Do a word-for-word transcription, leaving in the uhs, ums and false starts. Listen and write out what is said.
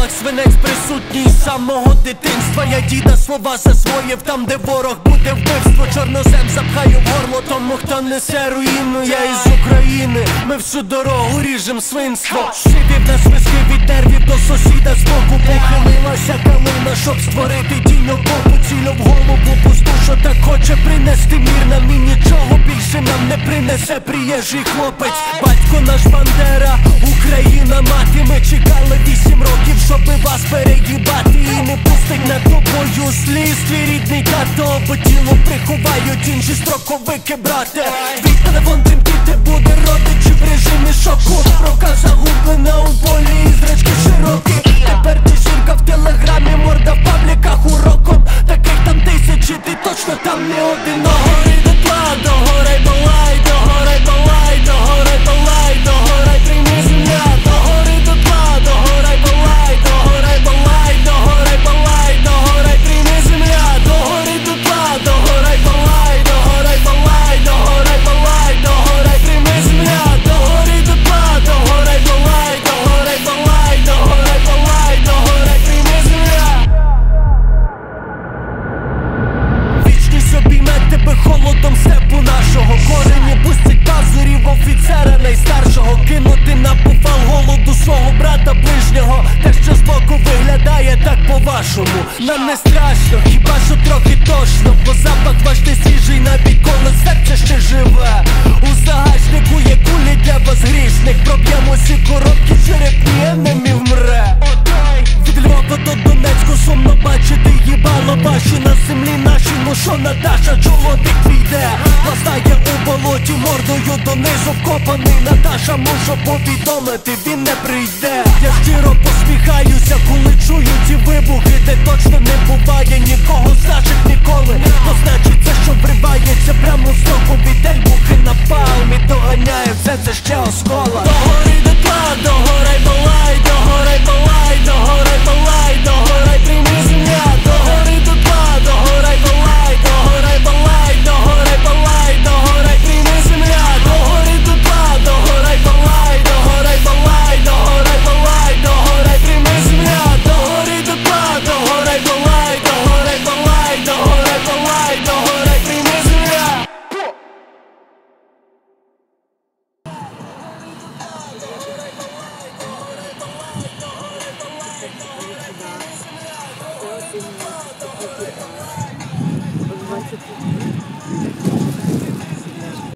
ритуалах свинець присутній з самого дитинства. Я діда слова засвоїв там, де ворог буде вбивство. Чорнозем запхаю в горло тому, хто несе руїну. Я із України, ми всю дорогу ріжем свинство. Шибів на свиски від нервів до сусіда збоку. Похилилася калина, щоб створити тінь окопу. Цілю в голову пусту, що так хоче принести мір нам. І нічого більше нам не принесе приїжджий хлопець. Батько наш Бандера, Україна мати. Ми чекали вісім років, щоби вас переїбати. І не пустить на тобою сліз твій рідний тато, бо тіло приховають інші строковики, брате. Твій телефон тремтіти буде, родичі в режимі шоку. Рука загублена у полі і зрачки широкі. Тепер ти жінка в телеграмі, морда в пабліках уроком. Таких там тисячі, ти точно там не один. Догори дотла, догорай балай, догорай балай, догорай балай, догорай прийми земля. Догори дотла, догорай балай, догорай балай, догорай балай, догорай прийми земля. Догори дотла, догорай балай, догорай балай, догорай балай, догорай прийми земля. Догори дотла, догорай балай, догорай балай, догорай балай, догорай прийми земля. Вічність обійме тебе холодом степу нашого. Корені пустять пазурів офіцера найстаршого. Кинути на повал голоду свого брата ближнього. Те, що збоку виглядає так по-вашому, нам не страшно, хіба що трохи тошно. Бо запах ваш не свіжий, навіть коли серце ще живе. У загашнику є кулі для вас грішних. Проб'ємо всі коробки, черепні енемі вмре. Від Львова до Донецьку сумно бачити їбало ваші на землі наші. Ну що, Наташа, чоловік твій йде? Ластає у болоті мордою донизу вкопаний. Наташа, мушу повідомити, він не прийде. Я щиро посміхаюся, коли чую ці вибухи, де точно не буває нікого з наших ніколи. То значить це, що вривається прямо з року від ельбухи на палмі, доганяє все це ще оскола. Догори дотла, догорай балай, догорай балай, догорай балай, догорай прийми земля. Догори дотла, догорай балай, догорай балай, догорай балай, догорай прийми земля. Догори дотла, догорай балай, догорай балай, догорай балай, догорай прийми земля. Догори дотла, догорай балай, догорай балай, догорай балай, догорай прийми земля. двадцать